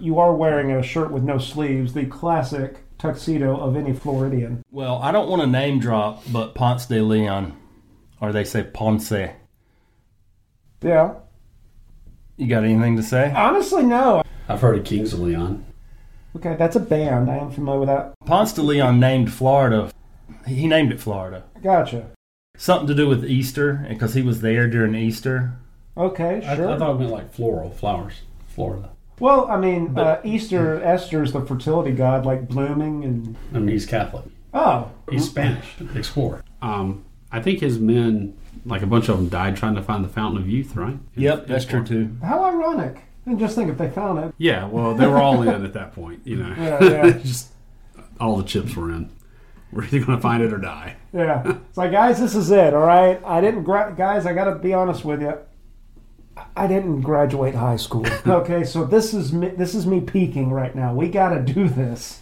you are wearing a shirt with no sleeves, the classic tuxedo of any Floridian. Well, I don't want to name drop, but Ponce de Leon, or they say Ponce. Yeah. You got anything to say? Honestly, no. I've heard of Kings of Leon. Okay, that's a band. I am familiar with that. Ponce de Leon named Florida. He named it Florida. Gotcha. Something to do with Easter, because he was there during Easter. Okay, sure. I thought it meant like floral, flowers, Florida. Well, I mean, Easter, Esther's the fertility god, like blooming and... I mean, he's Catholic. Oh. He's Spanish, explorer. I think his men, like a bunch of them died trying to find the Fountain of Youth, right? Yep, that's true too. How ironic. And just think if they found it. Yeah, well, they were all in at that point, you know. Yeah. Just all the chips were in. We're either going to find it or die. Yeah. It's like, guys, this is it, all right? Guys, I got to be honest with you. I didn't graduate high school. Okay, so this is me peaking right now. We got to do this.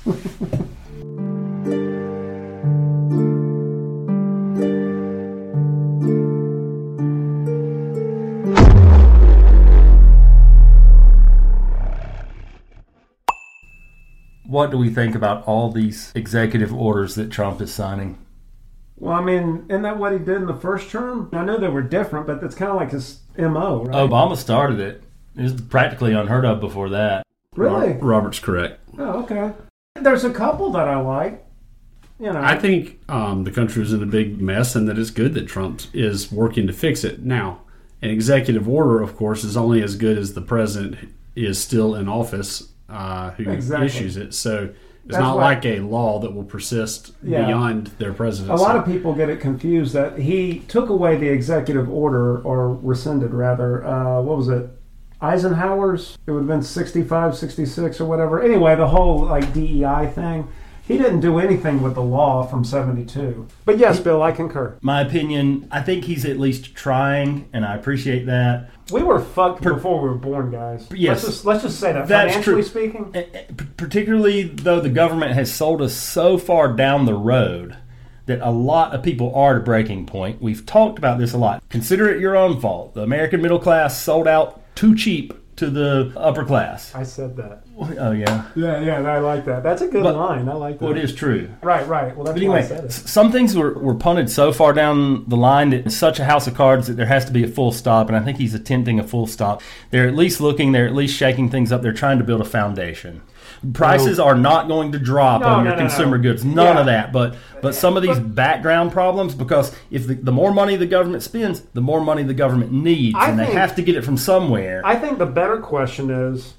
What do we think about all these executive orders that Trump is signing? Well, I mean, isn't that what he did in the first term? I know they were different, but it's kind of like his MO, right? Obama started it. It was practically unheard of before that. Really? Robert's correct. Oh, okay. There's a couple that I like. You know, I think the country was in a big mess and that it's good that Trump is working to fix it. Now, an executive order, of course, is only as good as the president is still in office who issues it. So it's not like a law that will persist beyond their presidency. A lot of people get it confused that he took away the executive order, or rescinded rather. What was it? Eisenhower's? It would have been 65, 66 or whatever. Anyway, the whole like DEI thing. He didn't do anything with the law from 72. But yes, Bill, I concur. My opinion, I think he's at least trying, and I appreciate that. We were fucked before we were born, guys. Yes. Let's just say that, That's financially true. speaking. Particularly though the government has sold us so far down the road that a lot of people are at a breaking point. We've talked about this a lot. Consider it your own fault. The American middle class sold out too cheap to the upper class. I said that. Oh, yeah. Yeah, I like that. That's a good line. I like that. Well, it is true. Right. Well, that's anyway, why I said it. Some things were punted so far down the line that it's such a house of cards that there has to be a full stop, and I think he's attempting a full stop. They're at least looking, they're at least shaking things up. They're trying to build a foundation. Prices are not going to drop on your consumer goods. None of that. But some of these background problems, because if the more money the government spends, the more money the government needs, they have to get it from somewhere. I think the better question is,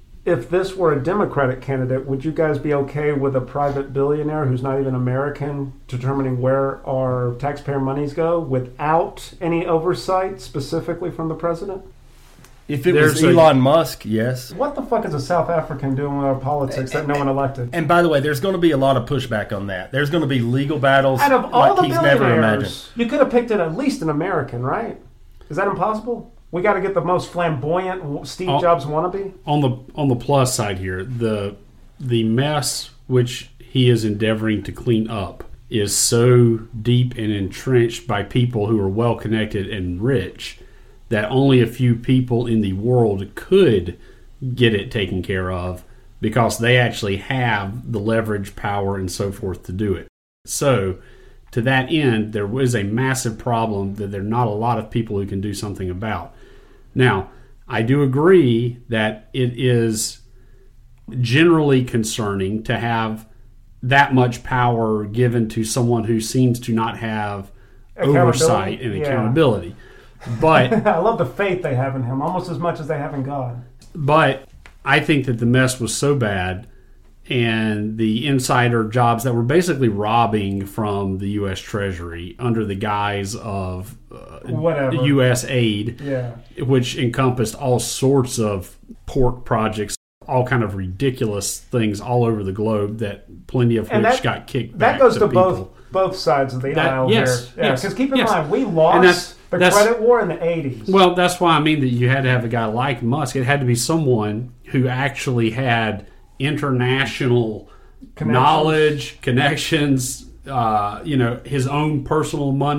if this were a Democratic candidate, would you guys be okay with a private billionaire who's not even American determining where our taxpayer monies go without any oversight specifically from the president? If it was Elon Musk, yes. What the fuck is a South African doing with our politics that no one elected? And by the way, there's going to be a lot of pushback on that. There's going to be legal battles out of all like the he's never imagined. billionaires, you could have picked it at least an American, right? Is that impossible? We got to get the most flamboyant Steve Jobs wannabe. On the plus side here, the mess which he is endeavoring to clean up is so deep and entrenched by people who are well connected and rich that only a few people in the world could get it taken care of because they actually have the leverage, power, and so forth to do it. So, to that end, there is a massive problem that there are not a lot of people who can do something about. Now, I do agree that it is generally concerning to have that much power given to someone who seems to not have oversight and accountability. But I love the faith they have in him, almost as much as they have in God. But I think that the mess was so bad, and the insider jobs that were basically robbing from the U.S. Treasury under the guise of U.S. aid, which encompassed all sorts of pork projects, all kind of ridiculous things all over the globe that plenty of which got kicked back. That goes to people. both sides of the aisle here. Because keep in mind, we lost the credit war in the 80s. Well, that's why I mean that you had to have a guy like Musk. It had to be someone who actually had international knowledge, connections, his own personal money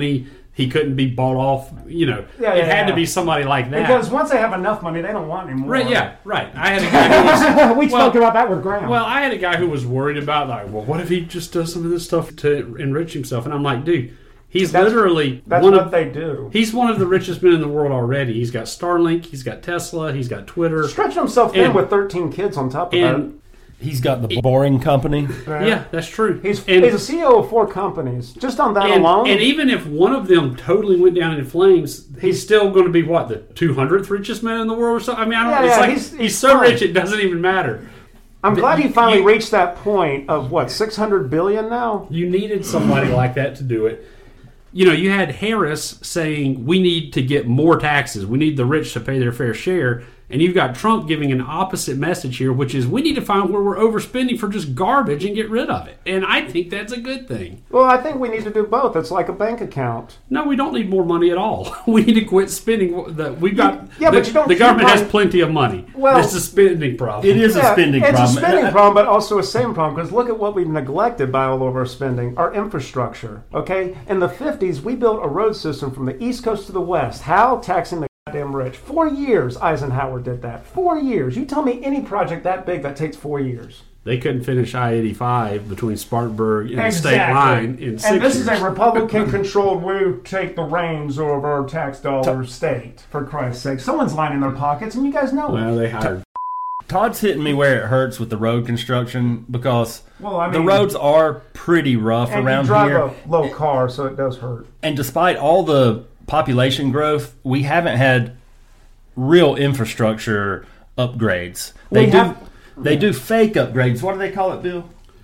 he couldn't be bought off. It had to be somebody like that. Because once they have enough money, they don't want any more. Right? Yeah, right. I had a guy who was, we spoke about that with Graham. Well, I had a guy who was worried about what if he just does some of this stuff to enrich himself? And I'm like, dude, that's what they do. He's one of the richest men in the world already. He's got Starlink, he's got Tesla, he's got Twitter. Stretching himself thin with 13 kids on top of that. He's got the Boring Company. Yeah, that's true. He's a CEO of 4 companies. Just on that alone. And even if one of them totally went down in flames, he's still going to be, the 200th richest man in the world or something? I mean, I don't know. He's so rich it doesn't even matter. I'm glad he finally reached that point of, $600 billion now? You needed somebody like that to do it. You had Harris saying, we need to get more taxes. We need the rich to pay their fair share. And you've got Trump giving an opposite message here, which is we need to find where we're overspending for just garbage and get rid of it. And I think that's a good thing. Well, I think we need to do both. It's like a bank account. No, we don't need more money at all. We need to quit spending. We've got but you don't. The government has plenty of money. Well, it's a spending problem. It is a spending problem. It's a spending problem, but also a saving problem. Because look at what we've neglected by all of our spending: our infrastructure. Okay, in the 50s, we built a road system from the East Coast to the West. How? Taxing the goddamn rich. 4 years Eisenhower did that. 4 years. You tell me any project that big that takes 4 years. They couldn't finish I-85 between Spartanburg and the state line in 6 years. And this is a Republican-controlled, we take the reins of our tax dollars state, for Christ's sake. Someone's lining their pockets, and you guys know it. Well, they hired. Todd's hitting me where it hurts with the road construction because the roads are pretty rough around here. And you drive a low car, so it does hurt. And despite all the population growth, we haven't had real infrastructure upgrades. They do fake upgrades. What do they call it, Bill?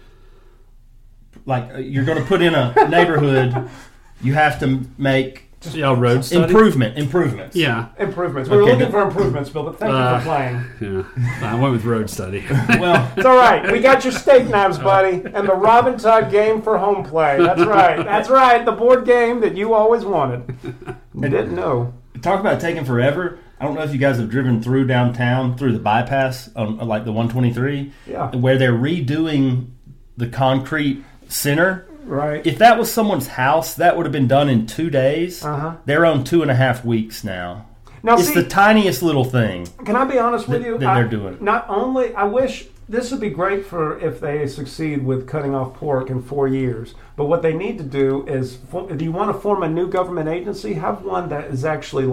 Like you're going to put in a neighborhood, you have to make road study? Improvements. Yeah, improvements. We were looking for improvements, Bill, but thank you for playing. Yeah, I went with road study. Well, it's all right. We got your steak knives, buddy, and the Robin Todd game for home play. That's right. That's right. The board game that you always wanted. Didn't know. Talk about taking forever. I don't know if you guys have driven through downtown, through the bypass on like the 123, where they're redoing the concrete center. Right. If that was someone's house, that would have been done in 2 days. They're on 2.5 weeks now. It's the tiniest little thing. Can I be honest with you? That they're doing. Not only, I wish this would be great for if they succeed with cutting off pork in 4 years. But what they need to do is, do you want to form a new government agency? Have one that is actually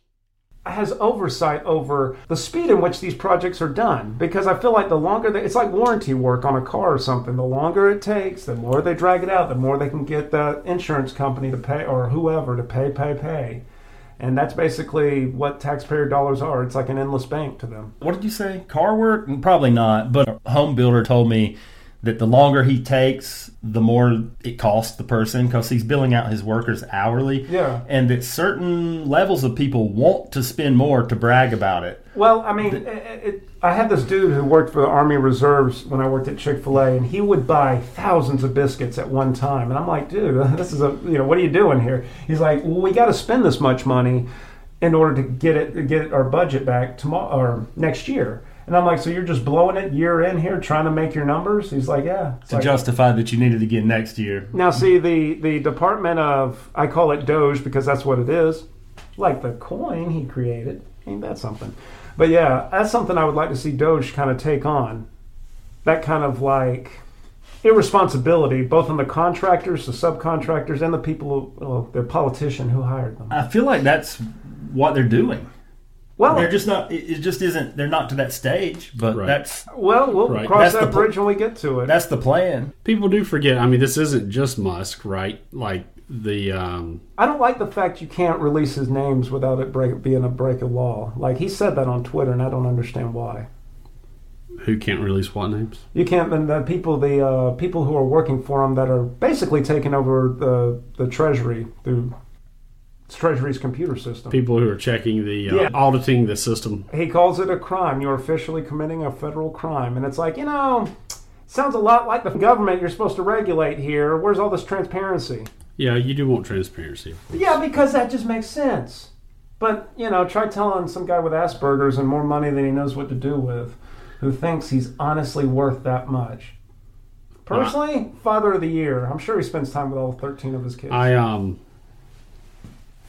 has oversight over the speed in which these projects are done, because I feel like the longer it's like warranty work on a car or something. The longer it takes, the more they drag it out, the more they can get the insurance company to pay or whoever to pay. And that's basically what taxpayer dollars are. It's like an endless bank to them. What did you say? Car work? Probably not. But a home builder told me that the longer he takes, the more it costs the person because he's billing out his workers hourly. Yeah. And that certain levels of people want to spend more to brag about it. Well, I mean, I had this dude who worked for the Army Reserves when I worked at Chick-fil-A, and he would buy thousands of biscuits at one time. And I'm like, dude, this is what are you doing here? He's like, well, we got to spend this much money in order to get our budget back tomorrow or next year. And I'm like, so you're just blowing it year in here trying to make your numbers? He's like, yeah. To justify that you needed to get next year. Now, see, the Department of, I call it Doge because that's what it is, like the coin he created. Ain't that something? But yeah, that's something I would like to see Doge kind of take on. That kind of like irresponsibility, both on the contractors, the subcontractors, and the people, the politician who hired them. I feel like that's what they're doing. Well, they're just not. It just isn't. They're not to that stage. But that's we'll cross that bridge when we get to it. That's the plan. People do forget. I mean, this isn't just Musk, right? Like the. I don't like the fact you can't release his names without it being a break of law. Like he said that on Twitter, and I don't understand why. Who can't release what names? You can't. And the people who are working for him that are basically taking over the Treasury through Treasury's computer system. People who are checking auditing the system. He calls it a crime. You're officially committing a federal crime. And it's like, sounds a lot like the government you're supposed to regulate here. Where's all this transparency? Yeah, you do want transparency. Yeah, because that just makes sense. But, try telling some guy with Asperger's and more money than he knows what to do with, who thinks he's honestly worth that much. Personally, Father of the Year. I'm sure he spends time with all 13 of his kids.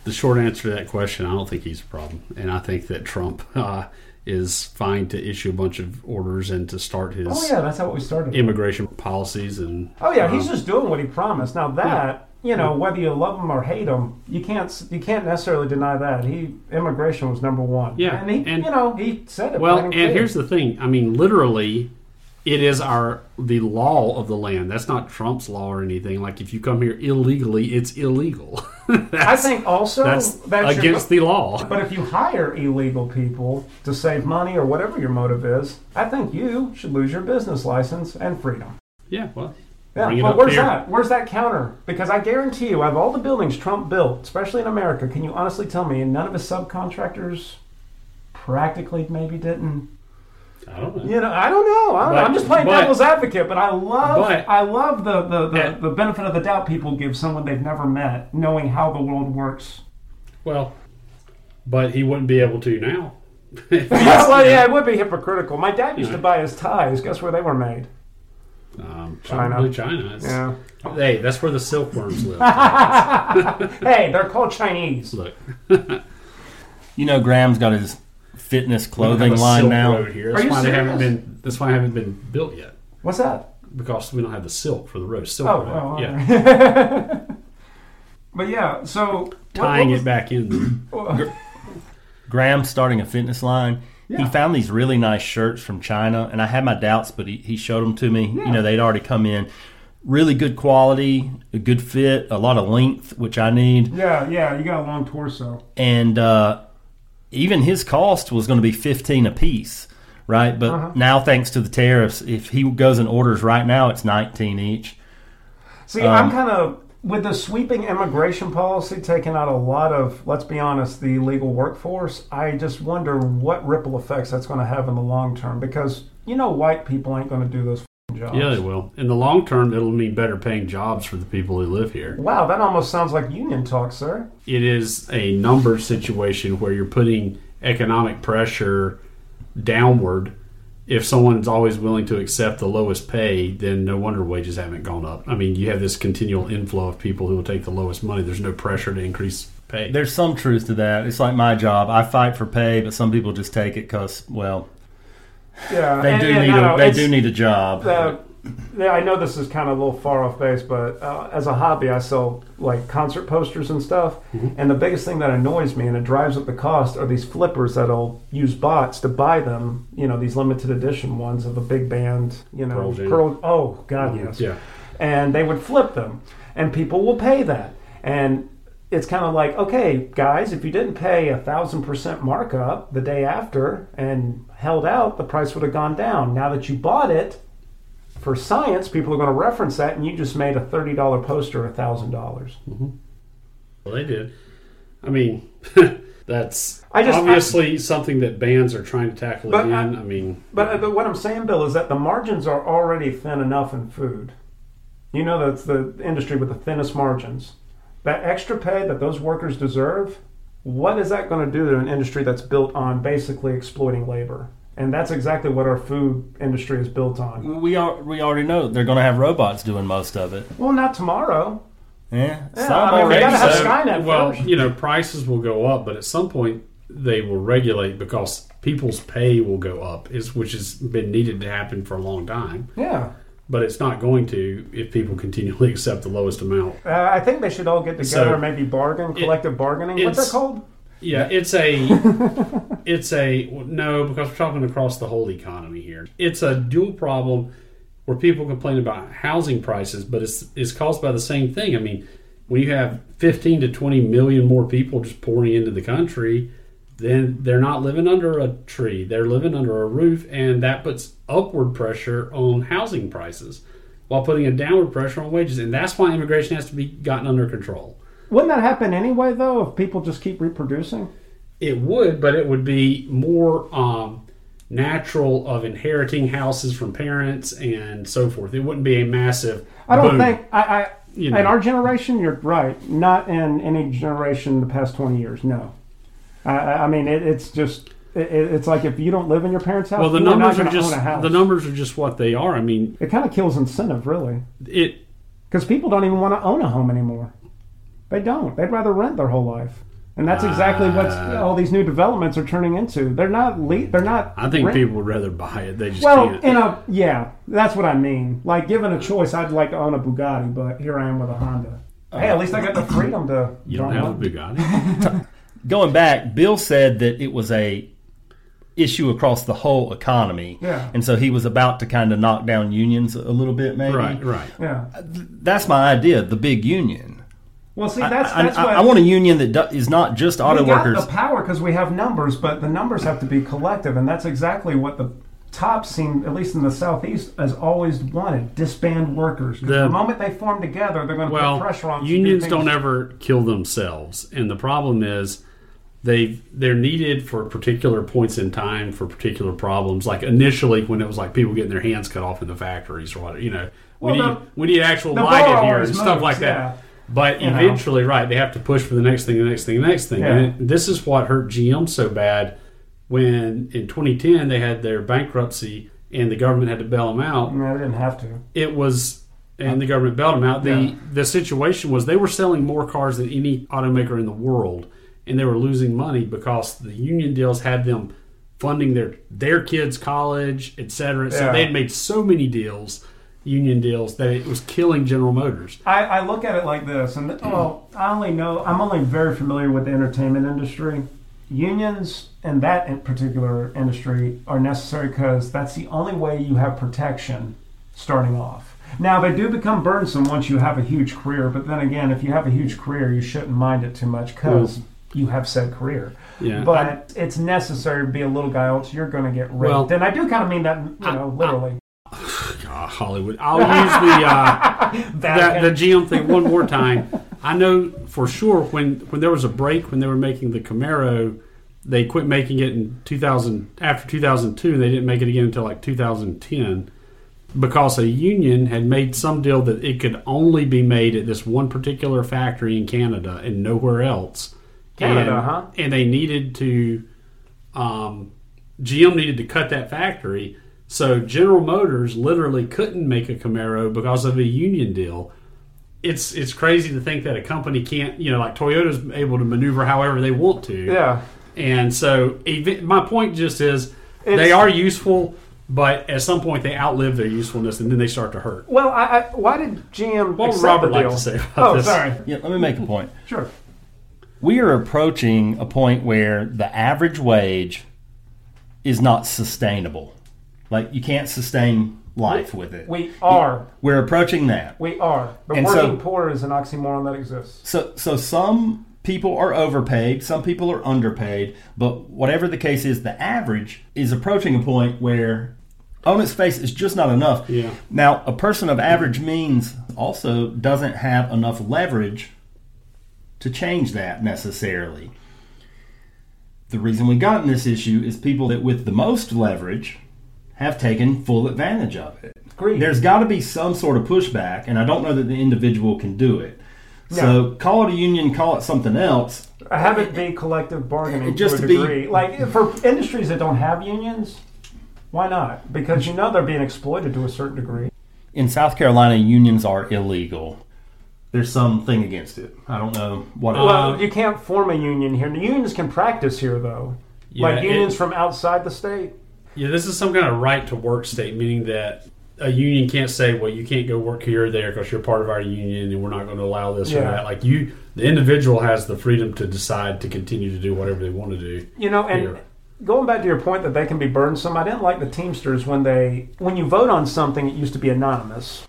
The short answer to that question, I don't think he's a problem. And I think that Trump is fine to issue a bunch of orders and to start his that's how we started. immigration policies. And he's just doing what he promised. Now that, whether you love him or hate him, you can't necessarily deny that. Immigration was number one. Yeah. And he said it. Well, and here's the thing. I mean, literally, it is the law of the land. That's not Trump's law or anything. Like, if you come here illegally, it's illegal. I think also that's against the law. But if you hire illegal people to save money or whatever your motive is, I think you should lose your business license and freedom. Yeah, well, but where's that? Where's that counter? Because I guarantee you, out of all the buildings Trump built, especially in America, can you honestly tell me none of his subcontractors practically maybe didn't? I don't know. I don't know. I'm just playing devil's advocate, but I love the benefit of the doubt people give someone they've never met, knowing how the world works. Well, but he wouldn't be able to now. It would be hypocritical. My dad used to buy his ties. Guess where they were made? China. Yeah. Hey, that's where the silkworms live. Hey, they're called Chinese. Look. Graham's got his fitness clothing line now. Here. That's why they haven't been built yet. What's that? Because we don't have the silk for the road. Yeah. But yeah, so tying it back in. Graham's starting a fitness line. Yeah. He found these really nice shirts from China, and I had my doubts, but he showed them to me. Yeah. They'd already come in. Really good quality, a good fit, a lot of length, which I need. Yeah, you got a long torso. And even his cost was going to be $15 a piece, right? But now, thanks to the tariffs, if he goes and orders right now, it's $19 each. See, I'm kind of, with the sweeping immigration policy taking out a lot of, let's be honest, the illegal workforce, I just wonder what ripple effects that's going to have in the long term. Because, white people ain't going to do those jobs. Yeah, they will. In the long term, it'll mean better paying jobs for the people who live here. Wow, that almost sounds like union talk, sir. It is a numbers situation where you're putting economic pressure downward. If someone's always willing to accept the lowest pay, then no wonder wages haven't gone up. I mean, you have this continual inflow of people who will take the lowest money. There's no pressure to increase pay. There's some truth to that. It's like my job. I fight for pay, but some people just take it because, they do need a job. I know this is kind of a little far off base, but as a hobby, I sell like concert posters and stuff. Mm-hmm. And the biggest thing that annoys me and it drives up the cost are these flippers that'll use bots to buy them. These limited edition ones of a big band. Pearl. Oh God, yes. Yeah. And they would flip them, and people will pay that. And it's kind of like, okay, guys, if you didn't pay 1,000% markup the day after and held out, the price would have gone down. Now that you bought it. For science, people are going to reference that, and you just made a $30 poster $1,000. Mm-hmm. Well, they did. I mean, that's obviously something that bands are trying to tackle again. But what I'm saying, Bill, is that the margins are already thin enough in food. That's the industry with the thinnest margins. That extra pay that those workers deserve, what is that going to do to an industry that's built on basically exploiting labor? And that's exactly what our food industry is built on. We already know they're going to have robots doing most of it. Well, not tomorrow. Yeah, we got to have Skynet first. Prices will go up, but at some point they will regulate because people's pay will go up, which has been needed to happen for a long time. Yeah. But it's not going to if people continually accept the lowest amount. I think they should all get together and maybe collective bargaining. What's that called? Yeah, because we're talking across the whole economy here. It's a dual problem where people complain about housing prices, but it's caused by the same thing. I mean, when you have 15 to 20 million more people just pouring into the country, then they're not living under a tree. They're living under a roof, and that puts upward pressure on housing prices while putting a downward pressure on wages. And that's why immigration has to be gotten under control. Wouldn't that happen anyway, though, if people just keep reproducing? It would, but it would be more natural of inheriting houses from parents and so forth. It wouldn't be a massive I don't boom. think... In our generation, you're right. Not in any generation in the past 20 years, no. It's just... It's like if you don't live in your parents' house, the numbers are just what they are. I mean... It kind of kills incentive, really. Because people don't even want to own a home anymore. They don't. They'd rather rent their whole life. And that's exactly what all these new developments are turning into. They're not. They're not. I think people would rather buy it. They just can't. That's what I mean. Like, given a choice, I'd like to own a Bugatti, but here I am with a Honda. Hey, at least I got the freedom to. You don't have a Bugatti. Going back, Bill said that it was a issue across the whole economy. Yeah. And so he was about to kind of knock down unions a little bit, maybe. Right. Yeah. That's my idea, the big union. Well, see, that's what I want a union that is not just auto workers. We got the power because we have numbers, but the numbers have to be collective, and that's exactly what the top seem, at least in the Southeast, has always wanted: disband workers. The moment they form together, they're going to put pressure on. Unions don't ever kill themselves, and the problem is they're needed for particular points in time for particular problems. Like initially, when it was like people getting their hands cut off in the factories or whatever, we need actual light in here and stuff like that. But eventually, they have to push for the next thing. Yeah. And this is what hurt GM so bad when in 2010 they had their bankruptcy and the government had to bail them out. No, they didn't have to. And the government bailed them out. The situation was they were selling more cars than any automaker in the world, and they were losing money because the union deals had them funding their kids' college, etc. So they had made so many union deals, that it was killing General Motors. I look at it like this, and I'm only very familiar with the entertainment industry. Unions in that particular industry are necessary because that's the only way you have protection starting off. Now, they do become burdensome once you have a huge career, but then again, if you have a huge career, you shouldn't mind it too much because you have said career. Yeah. But it's necessary to be a little guy, else you're going to get raped. And I do kind of mean that, literally. Hollywood. I'll use the GM thing one more time. I know for sure when there was a break when they were making the Camaro, they quit making it in 2000 after 2002, and they didn't make it again until like 2010 because a union had made some deal that it could only be made at this one particular factory in Canada and nowhere else. And they needed to GM needed to cut that factory. So General Motors literally couldn't make a Camaro because of a union deal. It's crazy to think that a company can't, like Toyota's able to maneuver however they want to. Yeah. And so my point just is they are useful, but at some point they outlive their usefulness and then they start to hurt. Well, why did GM what would accept Robert the like deal? to say about this? Oh, sorry. Yeah, let me make a point. Sure. We are approaching a point where the average wage is not sustainable. Like, you can't sustain life with it. We're approaching that. We are. The And working poor is an oxymoron that exists. So some people are overpaid, some people are underpaid, but whatever the case is, the average is approaching a point where on its face is just not enough. Yeah. Now, a person of average means also doesn't have enough leverage to change that necessarily. The reason we got in this issue is people that with the most leverage have taken full advantage of it. Agreed. There's got to be some sort of pushback, and I don't know that the individual can do it. So call it a union, call it something else. Have it be collective bargaining Just to a to degree. Like, for industries that don't have unions, why not? Because they're being exploited to a certain degree. In South Carolina, unions are illegal. There's something against it. I don't know what it is. Well, you can't form a union here. The unions can practice here, though. Like unions from outside the state. Yeah, this is some kind of right to work state, meaning that a union can't say, well, you can't go work here or there because you're part of our union and we're not going to allow this or that. Like, the individual has the freedom to decide to continue to do whatever they want to do. And going back to your point that they can be burdensome, I didn't like the Teamsters when you vote on something, it used to be anonymous.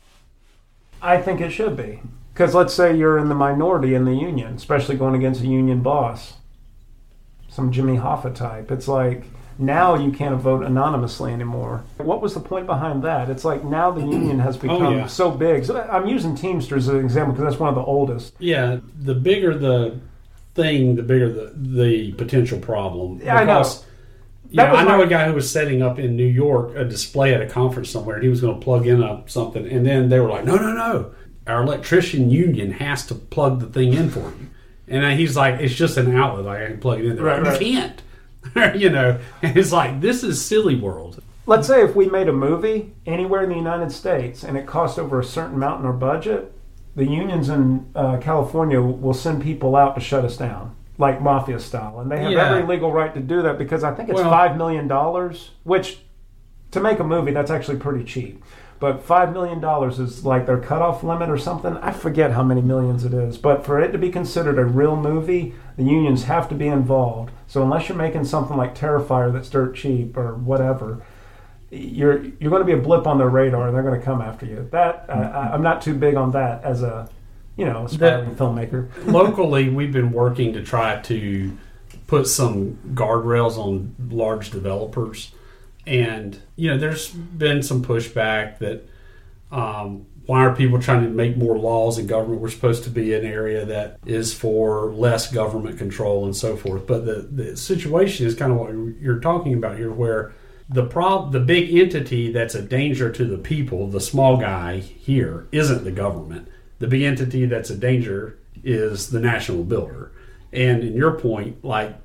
I think it should be. Because let's say you're in the minority in the union, especially going against a union boss, some Jimmy Hoffa type. It's like, now you can't vote anonymously anymore. What was the point behind that? It's like now the union has become so big. So I'm using Teamsters as an example because that's one of the oldest. Yeah, the bigger the thing, the bigger the potential problem. Yeah, because, I know a guy who was setting up in New York a display at a conference somewhere, and he was going to plug in something, and then they were like, no. Our electrician union has to plug the thing in for you. And he's like, it's just an outlet. Like, I can plug it in there. Right. You can't. And it's like, this is silly world. Let's say if we made a movie anywhere in the United States and it cost over a certain amount in our budget, the unions in California will send people out to shut us down. like mafia style, and they have Yeah. every legal right to do that because I think it's Well- $5 million, which to make a movie that's actually pretty cheap. But $5 million is like their cutoff limit or something. I forget how many millions it is. But for it to be considered a real movie, the unions have to be involved. So unless you're making something like Terrifier that's dirt cheap or whatever, you're going to be a blip on their radar, and they're going to come after you. That I'm not too big on that as a aspiring filmmaker. Locally, we've been working to try to put some guardrails on large developers. And, there's been some pushback that why are people trying to make more laws in government? We're supposed to be an area that is for less government control and so forth. But the situation is kind of what you're talking about here, where the big entity that's a danger to the people, the small guy here, isn't the government. The big entity that's a danger is the national builder. And in your point,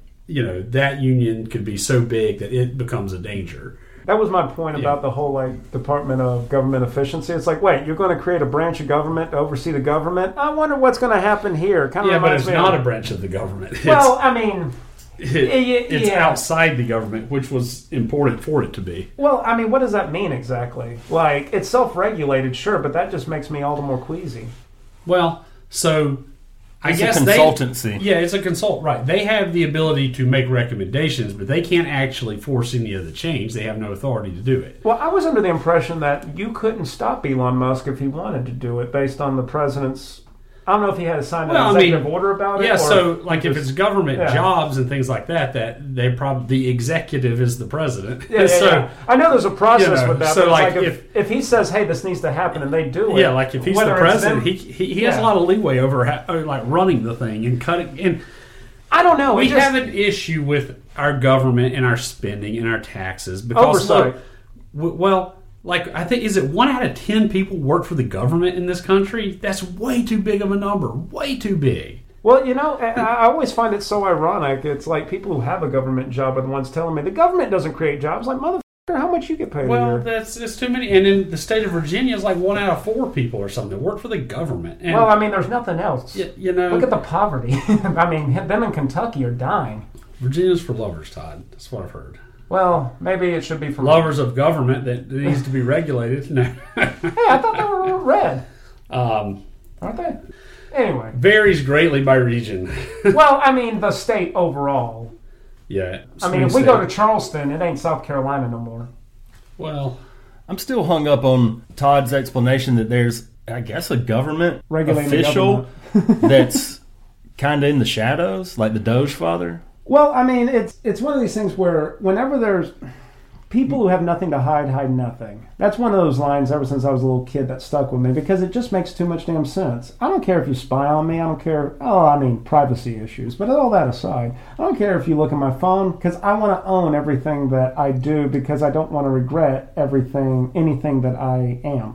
that union could be so big that it becomes a danger. That was my point about the whole Department of Government Efficiency. It's like, wait, you're going to create a branch of government to oversee the government? I wonder what's going to happen here. Kind of but it's not a branch of the government. Well, I mean, it's outside the government, which was important for it to be. Well, I mean, what does that mean exactly? Like, it's self-regulated, sure, but that just makes me all the more queasy. Well, so I guess a consultancy. It's a consult. Right. They have the ability to make recommendations, but they can't actually force any of the change. They have no authority to do it. Well, I was under the impression that you couldn't stop Elon Musk if he wanted to do it based on the president's... I don't know if he had signed an executive order about it. Yeah, so if it's government jobs and things like that they probably the executive is the president. Yeah. I know there's a process with that. So but if he says, "Hey, this needs to happen," and they do it. Yeah, like if he's the president, he has a lot of leeway over running the thing and cutting. And I don't know. We have an issue with our government and our spending and our taxes because oversight. I think, is it 1 out of 10 people work for the government in this country? That's way too big of a number. Way too big. Well, I always find it so ironic. It's like people who have a government job are the ones telling me the government doesn't create jobs. Like, motherfucker, how much you get paid a year? It's too many. And in the state of Virginia, it's like 1 out of 4 people or something that work for the government. And, well, I mean, there's nothing else. Look at the poverty. I mean, them in Kentucky are dying. Virginia's for lovers, Todd. That's what I've heard. Well, maybe it should be for lovers of government that needs to be regulated. No. Hey, I thought they were red. Aren't they? Anyway. Varies greatly by region. Well, I mean, the state overall. Yeah. I mean, if we go to Charleston, it ain't South Carolina no more. Well, I'm still hung up on Todd's explanation that there's, I guess, a government official that's kind of in the shadows, like the Doge Father. Well, I mean, it's one of these things where whenever there's people who have nothing to hide nothing. That's one of those lines ever since I was a little kid that stuck with me because it just makes too much damn sense. I don't care if you spy on me. I don't care. Privacy issues. But all that aside, I don't care if you look at my phone because I want to own everything that I do because I don't want to regret anything that I am,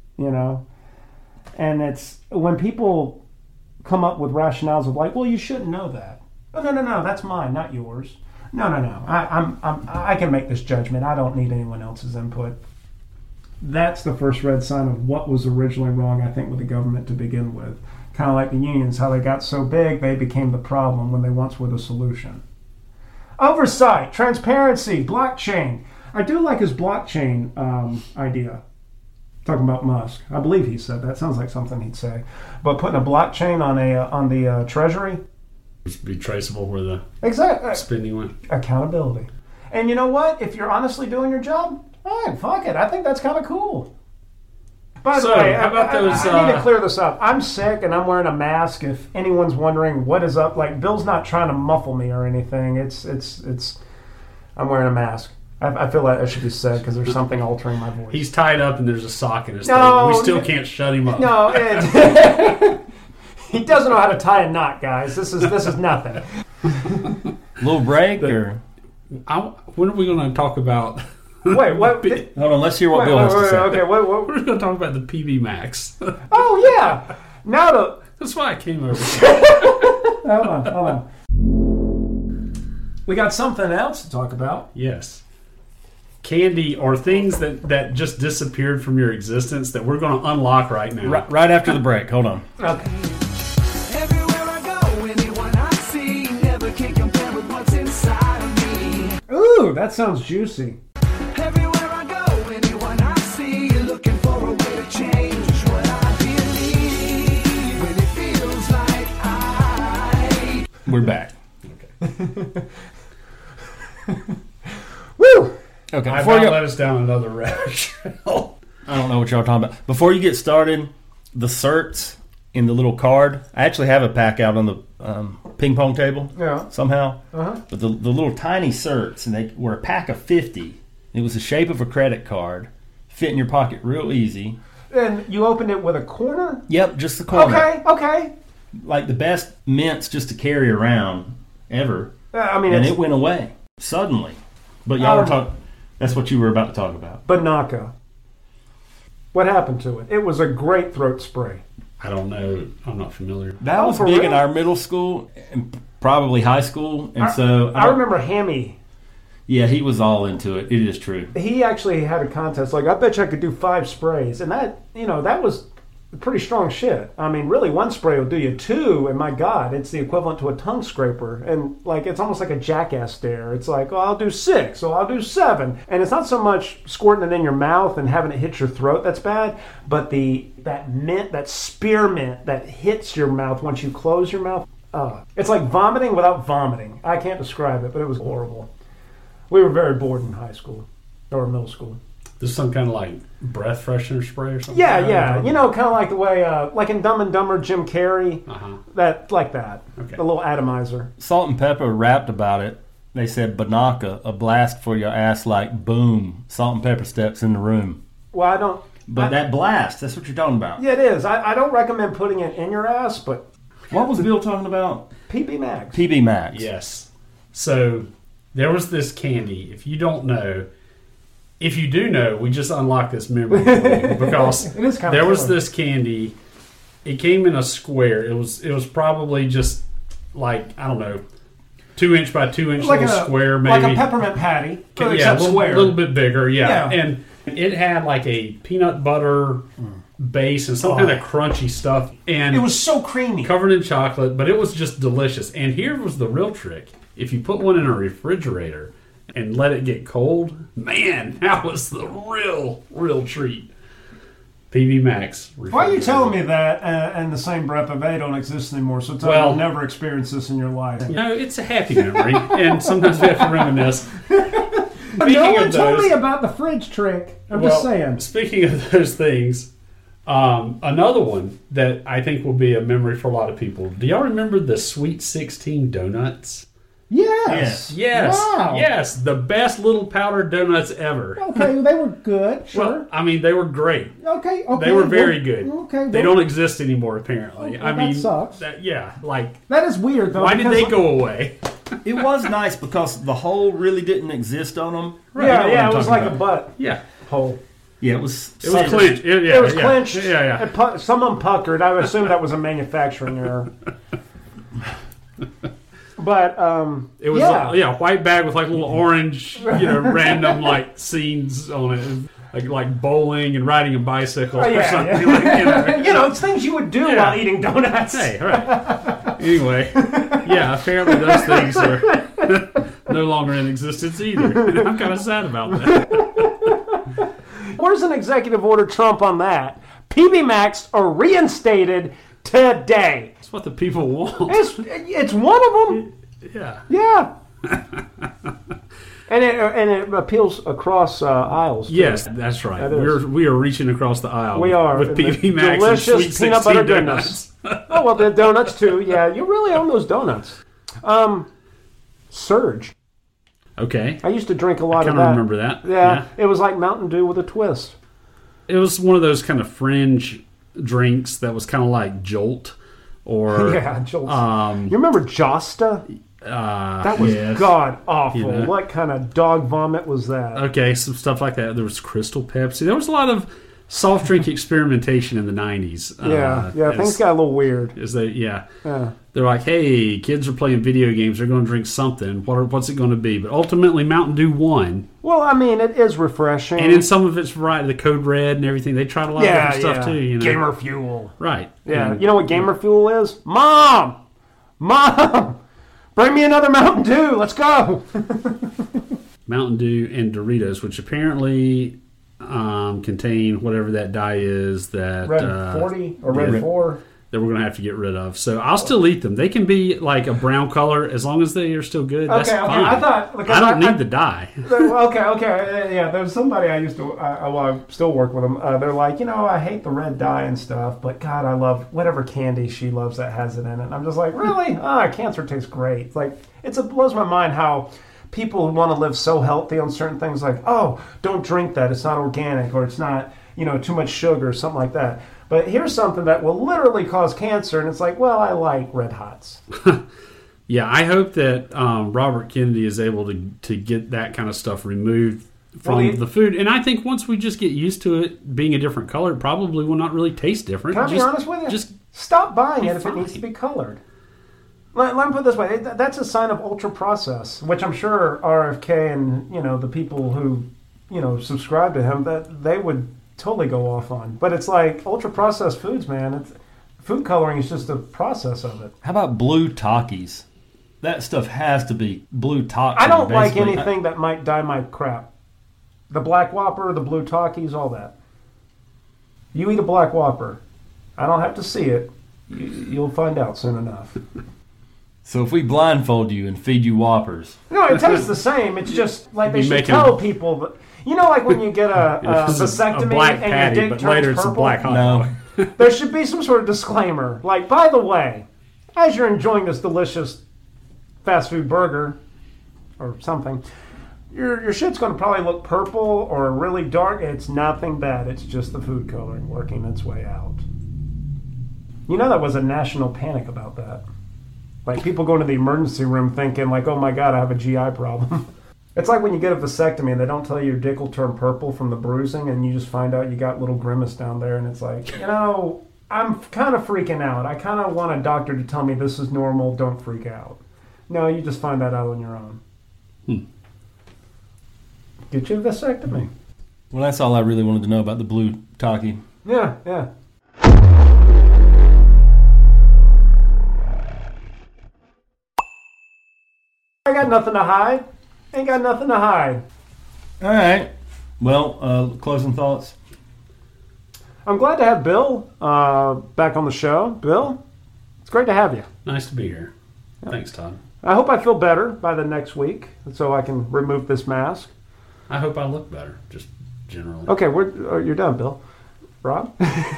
And it's when people come up with rationales of like, well, you shouldn't know that. Oh, no, that's mine, not yours. No. I can make this judgment. I don't need anyone else's input. That's the first red sign of what was originally wrong, I think, with the government to begin with. Kind of like the unions, how they got so big, they became the problem when they once were the solution. Oversight, transparency, blockchain. I do like his blockchain idea. Talking about Musk. I believe he said that. Sounds like something he'd say. But putting a blockchain on the Treasury... be traceable where the spending went. Accountability. And you know what? If you're honestly doing your job, fine, fuck it. I think that's kind of cool. By the way, how about those? I need to clear this up. I'm sick and I'm wearing a mask. If anyone's wondering what is up, like Bill's not trying to muffle me or anything. It's. I'm wearing a mask. I feel like that should be said because there's something altering my voice. He's tied up and there's a sock in his thing. We still can't shut him up. No. He doesn't know how to tie a knot, guys. This is nothing. Little break, or when are we going to talk about? Wait, what? Hold on, let's hear what Bill has to say. Okay, we're going to talk about the PB Max. Oh yeah. Now that's why I came over. Hold on. We got something else to talk about. Yes. Candy or things that just disappeared from your existence that we're going to unlock right now. Right after the break. Hold on. Okay. Everywhere I go, anyone I see. that sounds juicy. Everywhere I go, anyone I see, looking for a way to change what I believe. When it feels like We're back. Woo! Okay, I've before not you, let us down another rabbit trail. I don't know what y'all are talking about. Before you get started, the certs in the little card. I actually have a pack out on the ping pong table. Yeah. Somehow. Uh-huh. But the little tiny certs, and they were a pack of 50. It was the shape of a credit card, fit in your pocket real easy. And you opened it with a corner? Yep, just the corner. Okay. Like the best mints just to carry around ever. I mean, And it's it went away suddenly. But y'all were talking. That's what you were about to talk about. Banaka. What happened to it? It was a great throat spray. I don't know. I'm not familiar. That was for big real? in our middle school and probably high school. And so I remember Hammy. Yeah, he was all into it. It is true. He actually had a contest. Like, I bet you I could do 5 sprays. And that, that was pretty strong shit. I mean, really, 1 spray will do you 2. And my God, it's the equivalent to a tongue scraper. And, like, it's almost like a jackass stare. It's like, oh, I'll do 6. Oh, I'll do 7. And it's not so much squirting it in your mouth and having it hit your throat that's bad. But that mint, that spearmint that hits your mouth once you close your mouth. It's like vomiting without vomiting. I can't describe it, but it was horrible. We were very bored in high school or middle school. This is some kind of like breath freshener spray or something? Yeah. Kind of like the way, like in Dumb and Dumber, Jim Carrey. That. Okay. The little atomizer. Salt and Pepper rapped about it. They said, Banaka, a blast for your ass like boom. Salt and Pepper steps in the room. Well, I don't. But that blast, that's what you're talking about. Yeah, it is. I don't recommend putting it in your ass, but What was Bill talking about? PB Max. PB Max. Yes. So there was this candy. If you don't know, if you do know, we just unlocked this memory for you because It is kinda there was killer. this candy. It came in a square. It was probably just like, I don't know, 2 inch by 2 inch Like little a square, maybe. like a peppermint patty, Yeah, except a square. little bit bigger, yeah. Yeah. And it had like a peanut butter base and some kind of crunchy stuff. And It was so creamy. covered in chocolate, but it was just delicious. And here was the real trick. If you put one in a refrigerator and let it get cold, man, that was the real treat. PB Max. Why are you telling me that and the same breath that they don't exist anymore? So tell me Well- you'll never experience this in your life. You know, it's a happy memory, and sometimes we have to reminisce. No Speaking one of told those- me about the fridge trick. I'm just saying. Speaking of those things, another one that I think will be a memory for a lot of people. Do y'all remember the Sweet 16 donuts? Yes. Yes. Wow. Yes. The best little powdered donuts ever. Okay, they were good. Sure. Well, I mean, they were great. Okay. They were very good. Okay. They don't exist anymore, apparently. Well, I mean, that sucks. Like, That is weird, though. why did because- they go away? It was nice because the hole really didn't exist on them. Yeah, You know what I'm it was talking like about. a butt Yeah. hole. Yeah, it was. It was clinched. It was clenched. Yeah. It someone puckered. I would assume that was a manufacturing error. But It was a white bag with like little orange, random like scenes on it, like bowling and riding a bicycle or something. Like, it's things you would do Yeah. while eating donuts. Hey, right. Anyway, yeah, apparently those things are no longer in existence either. And I'm kind of sad about that. Where's an executive order Trump on that? PB Max are reinstated today. That's what the people want. It's one of them. Yeah. Yeah. and it appeals across aisles. Too. Yes, that's right. That is. We are reaching across the aisle. We are. with And the PB Max and delicious Sweet 16 peanut butter donuts. Oh, well, the donuts too. Yeah, you really own those donuts. Surge. Okay. I used to drink a lot I of kind of that. remember that. Yeah, it was like Mountain Dew with a twist. It was one of those kind of fringe drinks that was kind of like Jolt or Yeah, Jolt. You remember Josta? That was yes. god awful. You know. What kind of dog vomit was that? Okay, some stuff like that. There was Crystal Pepsi. There was a lot of soft drink experimentation in the 90s. Things got a little weird. Yeah. Yeah. They're like, hey, kids are playing video games. They're going to drink something. What's it going to be? But ultimately, Mountain Dew won. Well, I mean, it is refreshing. And in some of its variety, the Code Red and everything, they tried a lot of different stuff too. Gamer Fuel. Right. Yeah. And You know what Gamer Fuel is? Mom! Bring me another Mountain Dew. Let's go. Mountain Dew, and Doritos, which apparently contain whatever that dye is that Red 40 or Red 4. that we're going to have to get rid of. So I'll still eat them. They can be like a brown color as long as they are still good. That's fine. I thought I don't need the dye. Okay. Yeah, there's somebody I used to. I still work with them. They're like, I hate the red dye and stuff, but God, I love whatever candy she loves that has it in it. And I'm just like, really? Cancer tastes great. It's like it blows my mind how people who want to live so healthy on certain things, like, oh, don't drink that. It's not organic, or it's not, too much sugar, or something like that. But here's something that will literally cause cancer, and it's like, well, I like Red Hots. Yeah, I hope that Robert Kennedy is able to get that kind of stuff removed from the food. And I think once we just get used to it being a different color, it probably will not really taste different. Can I be honest with you? Just stop buying it if it needs to be colored. Let me put it this way. That's a sign of ultra-process, which I'm sure RFK and, the people who, subscribe to him, that they would totally go off on. But it's like ultra-processed foods, man. Food coloring is just a process of it. How about blue Takis? That stuff has to be blue toxin. I don't like anything that might dye my crap. The Black Whopper, the blue Takis, all that. You eat a Black Whopper. I don't have to see it. You'll find out soon enough. So if we blindfold you and feed you Whoppers... No, it tastes the same. It's just like they should tell people... That, like when you get a vasectomy and your dick turns purple? It's a black hot dog. There should be some sort of disclaimer. Like, by the way, as you're enjoying this delicious fast food burger or something, your shit's going to probably look purple or really dark. It's nothing bad. It's just the food coloring working its way out. That was a national panic about that. Like, people going to the emergency room thinking, like, oh my God, I have a GI problem. It's like when you get a vasectomy and they don't tell you your dick will turn purple from the bruising, and you just find out you got little grimace down there, and it's like, I'm kind of freaking out. I kind of want a doctor to tell me this is normal, don't freak out. No, you just find that out on your own. Get you a vasectomy. Well, that's all I really wanted to know about the blue Taki. Yeah. I got nothing to hide. Ain't got nothing to hide. All right. Well, closing thoughts? I'm glad to have Bill back on the show. Bill, it's great to have you. Nice to be here. Yeah. Thanks, Todd. I hope I feel better by the next week so I can remove this mask. I hope I look better, just generally. Okay, you're done, Bill. Rob?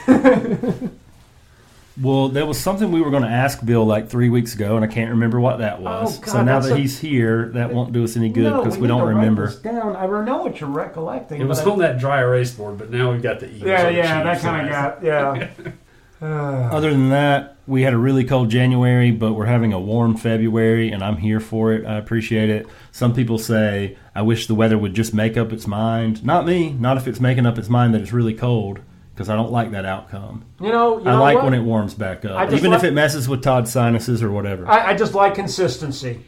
Well, there was something we were going to ask Bill like 3 weeks ago, and I can't remember what that was. Oh, God, so now that he's here, that won't do us any good because we don't remember. Write this down. I know what you're recollecting. It was on that dry erase board, but now we've got the Eagles. Yeah, that kind of got, yeah. Other than that, we had a really cold January, but we're having a warm February, and I'm here for it. I appreciate it. Some people say, I wish the weather would just make up its mind. Not me. Not if it's making up its mind that it's really cold. Because I don't like that outcome. I like what? when it warms back up, even if it messes with Todd's sinuses or whatever. I just like consistency.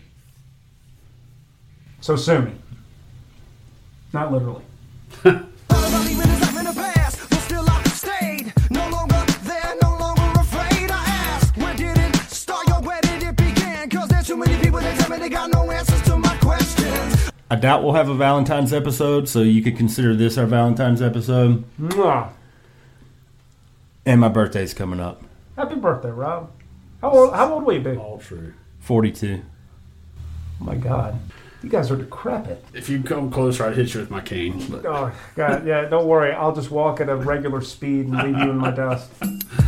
So sue me. Not literally. I doubt we'll have a Valentine's episode, so you could consider this our Valentine's episode. Mwah. And my birthday's coming up. Happy birthday, Rob. How old will you be? All true. 42. Oh, my God. You guys are decrepit. If you come closer, I'd hit you with my cane. Oh, God. Yeah, don't worry. I'll just walk at a regular speed and leave you in my dust.